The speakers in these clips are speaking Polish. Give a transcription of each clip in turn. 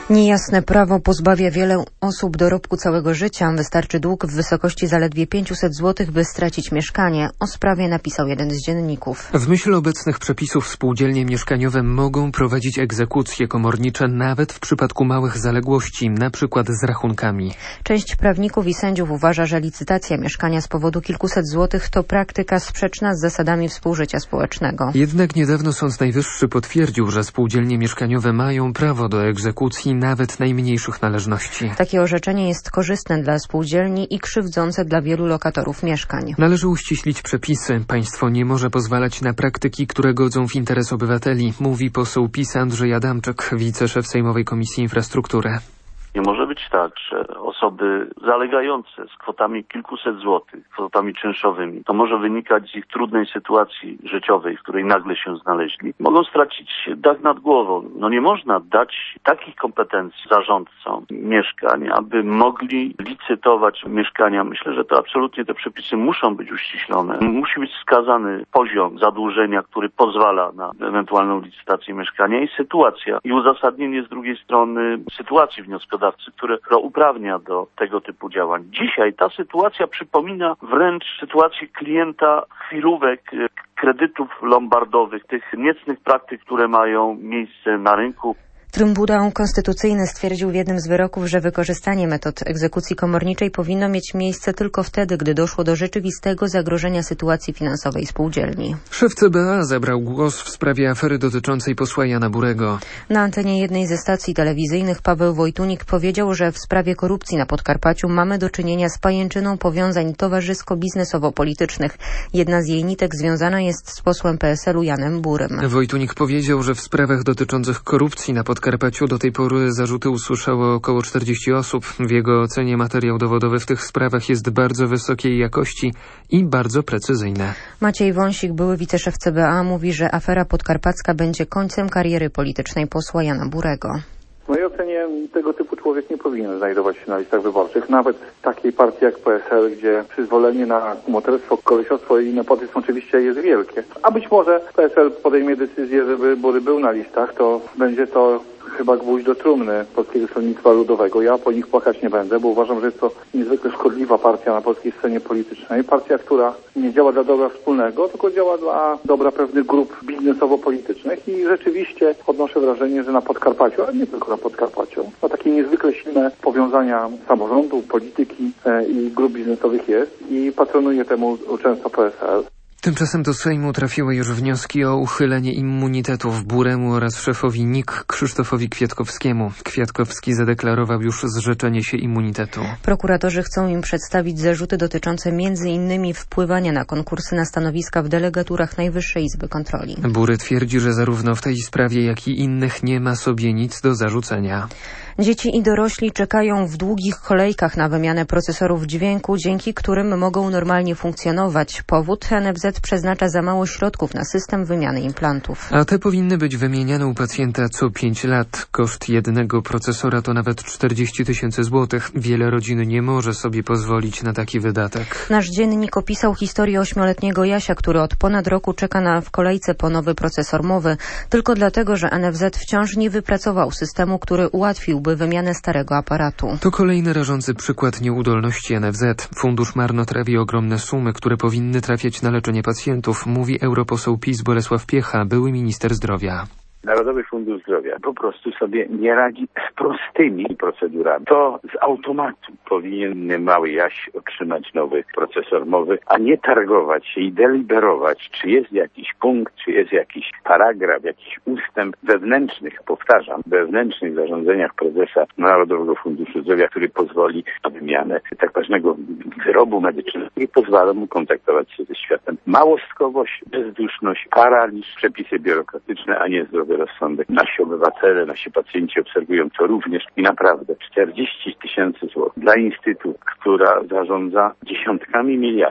Niejasne prawo pozbawia wiele osób dorobku całego życia. Wystarczy dług w wysokości zaledwie 500 zł, by stracić mieszkanie. O sprawie napisał jeden z dzienników. W myśl obecnych przepisów spółdzielnie mieszkaniowe mogą prowadzić egzekucje komornicze nawet w przypadku małych zaległości, np. z rachunkami. Część prawników i sędziów uważa, że licytacja mieszkania z powodu kilkuset złotych to praktyka sprzeczna z zasadami współżycia społecznego. Jednak niedawno Sąd Najwyższy potwierdził, że spółdzielnie mieszkaniowe mają prawo do egzekucji nawet najmniejszych należności. Takie orzeczenie jest korzystne dla spółdzielni i krzywdzące dla wielu lokatorów mieszkań. Należy uściślić przepisy. Państwo nie może pozwalać na praktyki, które godzą w interes obywateli, mówi poseł PiS Andrzej Adamczyk, wiceszef Sejmowej Komisji Infrastruktury. Nie może być tak, że osoby zalegające z kwotami kilkuset złotych, kwotami czynszowymi, to może wynikać z ich trudnej sytuacji życiowej, w której nagle się znaleźli, mogą stracić dach nad głową. Nie można dać takich kompetencji zarządcom mieszkań, aby mogli licytować mieszkania. Myślę, że to absolutnie te przepisy muszą być uściślone. Musi być wskazany poziom zadłużenia, który pozwala na ewentualną licytację mieszkania i sytuacja i uzasadnienie z drugiej strony sytuacji wnioskodawcy, która uprawnia do tego typu działań. Dzisiaj ta sytuacja przypomina wręcz sytuację klienta chwilówek, kredytów lombardowych, tych niecnych praktyk, które mają miejsce na rynku. Trybunał Konstytucyjny stwierdził w jednym z wyroków, że wykorzystanie metod egzekucji komorniczej powinno mieć miejsce tylko wtedy, gdy doszło do rzeczywistego zagrożenia sytuacji finansowej spółdzielni. Szef CBA zabrał głos w sprawie afery dotyczącej posła Jana Burego. Na antenie jednej ze stacji telewizyjnych Paweł Wojtunik powiedział, że w sprawie korupcji na Podkarpaciu mamy do czynienia z pajęczyną powiązań towarzysko-biznesowo-politycznych. Jedna z jej nitek związana jest z posłem PSL-u Janem Burym. Wojtunik powiedział, że w sprawach dotyczących korupcji na Podkarpaciu do tej pory zarzuty usłyszało około 40 osób. W jego ocenie materiał dowodowy w tych sprawach jest bardzo wysokiej jakości i bardzo precyzyjny. Maciej Wąsik, były wiceszef CBA, mówi, że afera podkarpacka będzie końcem kariery politycznej posła Jana Burego. W mojej ocenie tego typu człowiek nie powinien znajdować się na listach wyborczych, nawet takiej partii jak PSL, gdzie przyzwolenie na kumoterstwo, kolesiostwo i nepotyzm oczywiście jest wielkie. A być może PSL podejmie decyzję, żeby Bury był na listach, to będzie to chyba gwóźdź do trumny Polskiego Stronnictwa Ludowego. Ja po nich płakać nie będę, bo uważam, że jest to niezwykle szkodliwa partia na polskiej scenie politycznej. Partia, która nie działa dla dobra wspólnego, tylko działa dla dobra pewnych grup biznesowo-politycznych i rzeczywiście odnoszę wrażenie, że na Podkarpaciu, ale nie tylko na Podkarpaciu, takie niezwykle silne powiązania samorządu, polityki i grup biznesowych jest i patronuje temu często PSL. Tymczasem do Sejmu trafiły już wnioski o uchylenie immunitetów Buremu oraz szefowi NIK Krzysztofowi Kwiatkowskiemu. Kwiatkowski zadeklarował już zrzeczenie się immunitetu. Prokuratorzy chcą im przedstawić zarzuty dotyczące m.in. wpływania na konkursy na stanowiska w delegaturach Najwyższej Izby Kontroli. Bury twierdzi, że zarówno w tej sprawie, jak i innych nie ma sobie nic do zarzucenia. Dzieci i dorośli czekają w długich kolejkach na wymianę procesorów dźwięku, dzięki którym mogą normalnie funkcjonować. Powód: NFZ przeznacza za mało środków na system wymiany implantów. A te powinny być wymieniane u pacjenta co 5 lat. Koszt jednego procesora to nawet 40 000 złotych. Wiele rodzin nie może sobie pozwolić na taki wydatek. Nasz dziennik opisał historię 8-letniego Jasia, który od ponad roku czeka w kolejce po nowy procesor mowy. Tylko dlatego, że NFZ wciąż nie wypracował systemu, który ułatwiłby wymianę starego aparatu. To kolejny rażący przykład nieudolności NFZ. Fundusz marnotrawi ogromne sumy, które powinny trafiać na leczenie pacjentów, mówi europoseł PiS Bolesław Piecha, były minister zdrowia. Narodowy Fundusz Zdrowia po prostu sobie nie radzi z prostymi procedurami. To z automatu powinien mały Jaś otrzymać nowy procesor mowy, a nie targować się i deliberować, czy jest jakiś punkt, czy jest jakiś paragraf, jakiś ustęp wewnętrznych, powtarzam, wewnętrznych zarządzeniach prezesa Narodowego Funduszu Zdrowia, który pozwoli na wymianę tak ważnego wyrobu medycznego i pozwala mu kontaktować się ze światem. Małostkowość, bezduszność, paraliż, przepisy biurokratyczne, a nie zdrowy rozsądek. Nasi obywatele, nasi pacjenci obserwują to również i naprawdę 40 000 złotych dla instytucji, która zarządza dziesiątkami miliardów,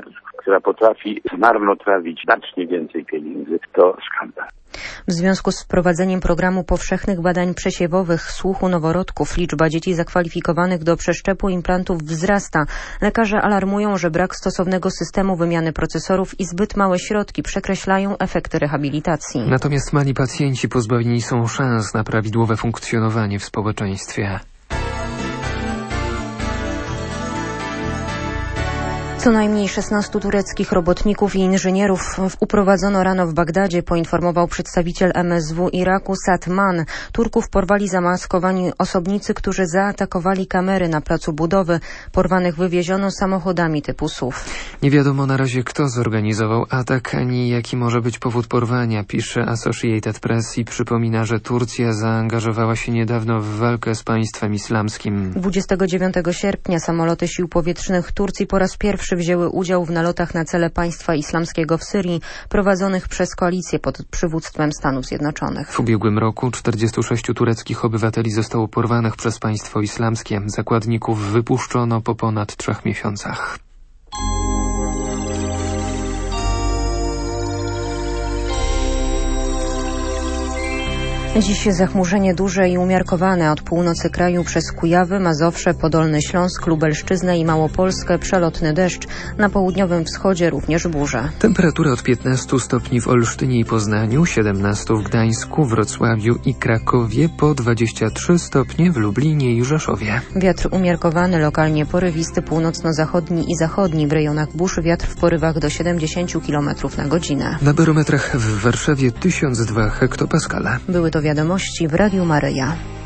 która potrafi zmarnotrawić znacznie więcej pieniędzy, to skandal. W związku z wprowadzeniem programu powszechnych badań przesiewowych słuchu noworodków liczba dzieci zakwalifikowanych do przeszczepu implantów wzrasta. Lekarze alarmują, że brak stosownego systemu wymiany procesorów i zbyt małe środki przekreślają efekty rehabilitacji. Natomiast mali pacjenci pozbawieni są szans na prawidłowe funkcjonowanie w społeczeństwie. Co najmniej 16 tureckich robotników i inżynierów uprowadzono rano w Bagdadzie, poinformował przedstawiciel MSW Iraku Satman. Turków porwali zamaskowani osobnicy, którzy zaatakowali kamery na placu budowy. Porwanych wywieziono samochodami typu SUV. Nie wiadomo na razie, kto zorganizował atak, ani jaki może być powód porwania, pisze Associated Press i przypomina, że Turcja zaangażowała się niedawno w walkę z państwem islamskim. 29 sierpnia samoloty sił powietrznych Turcji po raz pierwszy wzięły udział w nalotach na cele państwa islamskiego w Syrii, prowadzonych przez koalicję pod przywództwem Stanów Zjednoczonych. W ubiegłym roku 46 tureckich obywateli zostało porwanych przez państwo islamskie. Zakładników wypuszczono po ponad 3 miesiącach. Dziś zachmurzenie duże i umiarkowane od północy kraju przez Kujawy, Mazowsze, Podolny Śląsk, Lubelszczyznę i Małopolskę przelotny deszcz. Na południowym wschodzie również burze. Temperatura od 15 stopni w Olsztynie i Poznaniu, 17 w Gdańsku, Wrocławiu i Krakowie, po 23 stopnie w Lublinie i Rzeszowie. Wiatr umiarkowany, lokalnie porywisty, północno-zachodni i zachodni. W rejonach burz wiatr w porywach do 70 km na godzinę. Na barometrach w Warszawie 1002 hektopaskale. Były to wiadomości w Radiu Maryja.